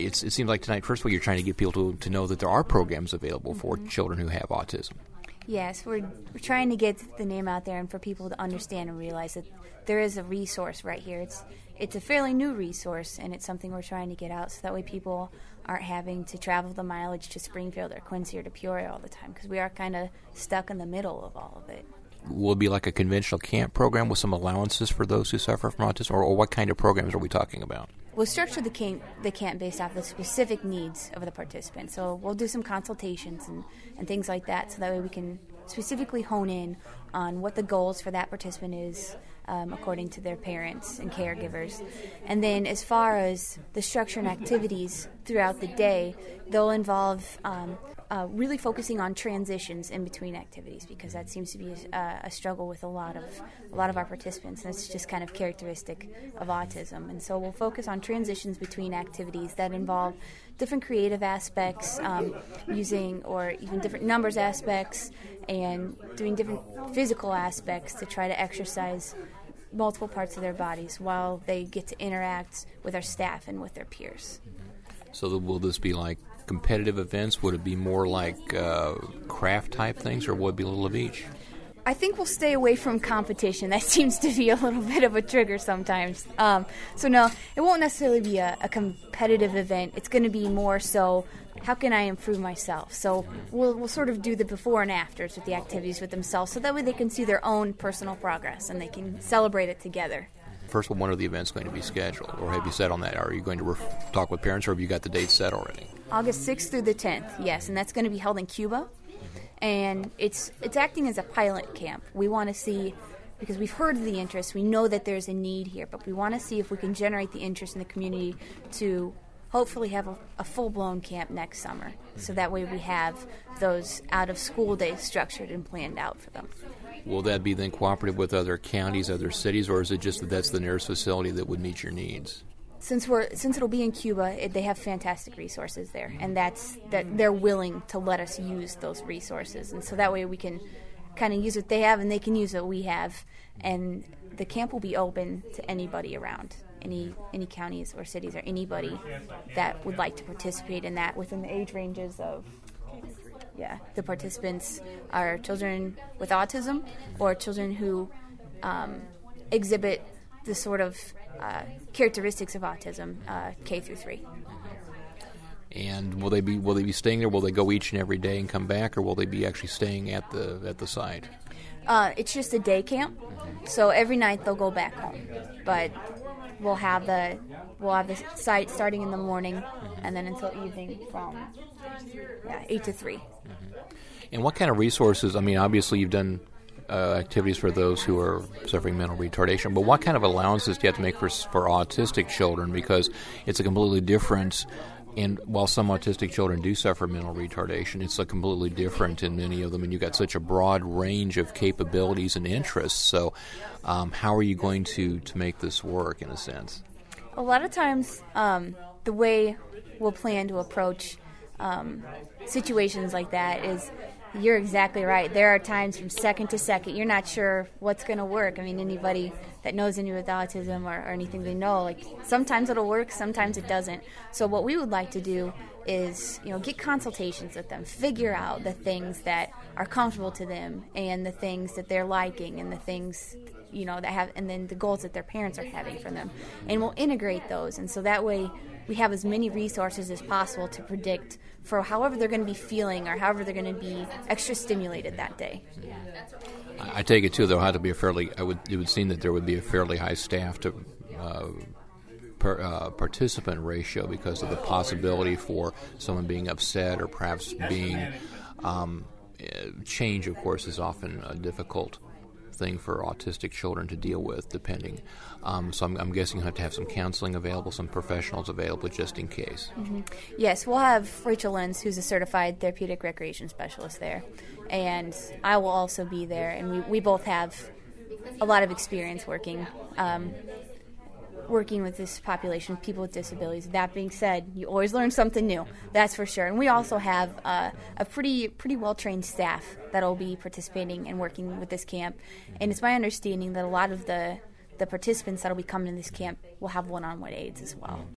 it seems like tonight, first of all, you're trying to get people to know that there are programs available for children who have autism. Yes, we're trying to get the name out there and for people to understand and realize that there is a resource right here. It's a fairly new resource, and it's something we're trying to get out so that way people aren't having to travel the mileage to Springfield or Quincy or to Peoria all the time, because we are kind of stuck in the middle of all of it. Will it be like a conventional camp program with some allowances for those who suffer from autism, or what kind of programs are we talking about? We'll structure the camp based off the specific needs of the participant. So we'll do some consultations and things like that, so that way we can specifically hone in on what the goals for that participant is according to their parents and caregivers. And then as far as the structure and activities throughout the day, they'll involve really focusing on transitions in between activities, because that seems to be a struggle with a lot of our participants. That's just kind of characteristic of autism. And so we'll focus on transitions between activities that involve different creative aspects, using or even different numbers aspects, and doing different physical aspects to try to exercise multiple parts of their bodies while they get to interact with our staff and with their peers. So will this be like competitive events? Would it be more like craft type things, or would it be a little of each? I think we'll stay away from competition. That seems to be a little bit of a trigger sometimes. So no, it won't necessarily be a competitive event. It's going to be more so, how can I improve myself? So we'll sort of do the before and afters with the activities with themselves, so that way they can see their own personal progress and they can celebrate it together. First of all, when are the events going to be scheduled, or have you set on that? Are you going to talk with parents, or have you got the date set already? August 6th through the 10th, yes, and that's going to be held in Cuba. And it's acting as a pilot camp. We want to see, because we've heard of the interest, we know that there's a need here, but we want to see if we can generate the interest in the community to hopefully have a full-blown camp next summer. So that way we have those out-of-school days structured and planned out for them. Will that be then cooperative with other counties, other cities, or is it just that that's the nearest facility that would meet your needs? Since it'll be in Cuba, they have fantastic resources there, and that they're willing to let us use those resources, and so that way we can kind of use what they have and they can use what we have, and the camp will be open to anybody around, any counties or cities or anybody that would like to participate in that within the age ranges of. Yeah, the participants are children with autism or children who exhibit the sort of characteristics of autism, K through 3. And will they be staying there? Will they go each and every day and come back, or will they be actually staying at the site? It's just a day camp, so every night they'll go back home. But we'll have the site starting in the morning and then until evening from 8 to 3. And what kind of resources? I mean, obviously you've done activities for those who are suffering mental retardation, but what kind of allowances do you have to make for autistic children? Because it's a completely different, and while some autistic children do suffer mental retardation, it's a completely different in many of them, and you've got such a broad range of capabilities and interests. So how are you going to make this work, in a sense? A lot of times the way we'll plan to approach situations like that is, you're exactly right. There are times from second to second you're not sure what's going to work. I mean, anybody that knows anyone with autism or anything they know, like, sometimes it'll work, sometimes it doesn't. So what we would like to do is, get consultations with them, figure out the things that are comfortable to them and the things that they're liking and the things, that have, and then the goals that their parents are having for them. And we'll integrate those. And so that way we have as many resources as possible to predict for however they're going to be feeling or however they're going to be extra stimulated that day. I take it, too, there'll have to be it would seem that there would be a fairly high staff to participant ratio because of the possibility for someone being upset or perhaps being change, of course, is often a difficult thing for autistic children to deal with, depending. So I'm guessing you have to have some counseling available, some professionals available just in case. Mm-hmm. Yes, we'll have Rachel Lenz, who's a certified therapeutic recreation specialist there, and I will also be there, and we both have a lot of experience working with this population, people with disabilities. That being said, you always learn something new, that's for sure. And we also have a pretty well-trained staff that will be participating and working with this camp. And it's my understanding that a lot of the participants that will be coming to this camp will have one-on-one aids as well.